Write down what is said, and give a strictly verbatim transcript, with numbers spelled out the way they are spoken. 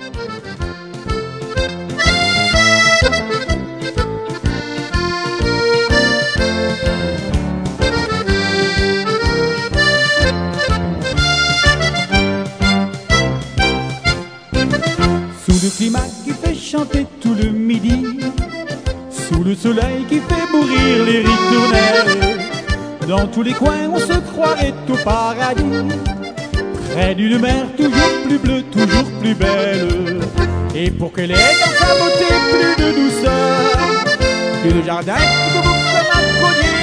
Sous le climat qui fait chanter tout le midi, sous le soleil qui fait mourir les ritournelles, dans tous les coins on se croirait au paradis, près d'une mer toujours plus bleue, toujours plus belle. Et pour qu'elle ait dans sa beauté plus de douceur, plus de jardin qui vous comme un collier